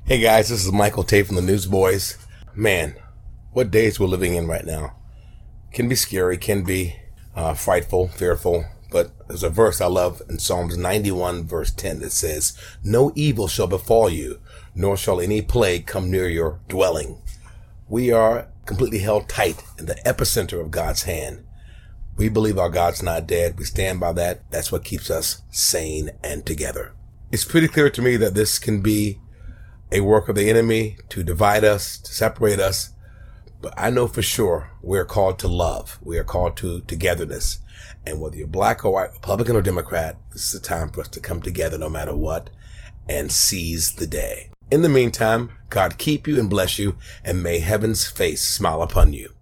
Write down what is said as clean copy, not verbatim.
Hey guys, this is Michael Tate from the Newsboys. Man, what days we're living in right now. Can be scary, can be frightful, fearful, but there's a verse I love in Psalms 91 verse 10 that says, "No evil shall befall you, nor shall any plague come near your dwelling." We are completely held tight in the epicenter of God's hand. We believe our God's not dead. We stand by that. That's what keeps us sane and together. It's pretty clear to me that this can be a work of the enemy to divide us, to separate us. But I know for sure we're called to love. We are called to togetherness. And whether you're black or white, Republican or Democrat, this is the time for us to come together no matter what and seize the day. In the meantime, God keep you and bless you, and may heaven's face smile upon you.